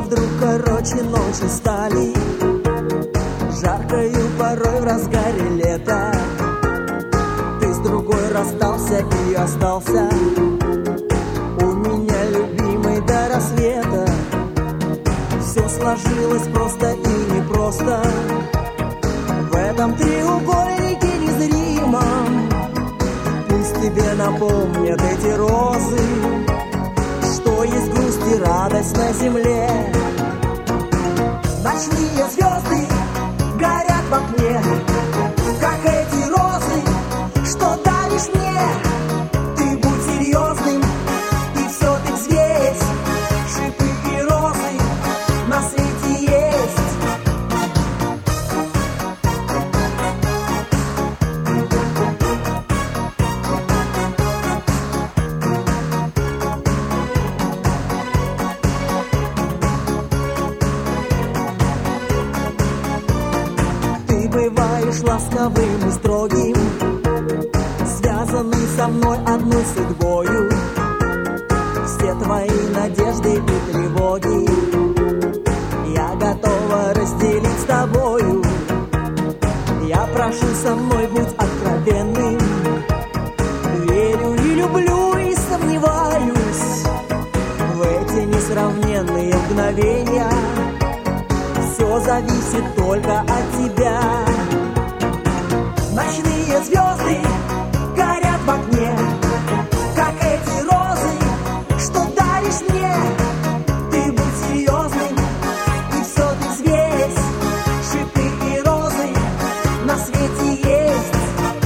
вдруг короче ночи стали, жаркою порой в разгаре лета. Ты с другой расстался и остался у меня любимый до рассвета. Все сложилось просто и непросто в этом треугольнике незримом. Пусть тебе напомнят эти розы, что есть грусть и радость на земле. Ночные звезды горят в окне, как эти розы, что даришь мне. Ты будь серьезным, и все ты взвесь. Шипы и розы на свете есть. Бываешь ласковым и строгим, связанный со мной одной судьбою. Все твои надежды и тревоги я готова разделить с тобою. Я прошу, со мной будь откровенным. Верю и люблю и сомневаюсь в эти несравненные мгновения. Все зависит только от тебя. Ночные звезды горят в окне, как эти розы, что даришь мне. Ты будь серьезным, и все ты взвесь. Шипы и розы на свете есть.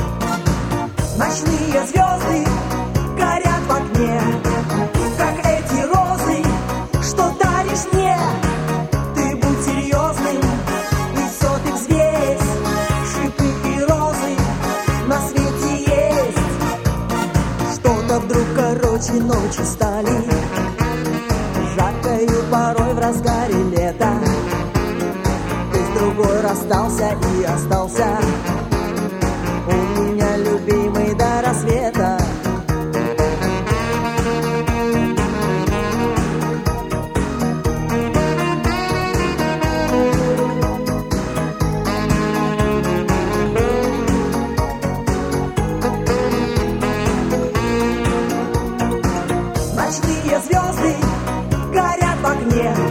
Ночные звезды горят в окне, как эти розы, что даришь мне. Вдруг короче ночи стали, жаркою порой в разгаре лета. Ты с другой расстался и остался у меня любимый до рассвета. Ночные звезды горят в окне,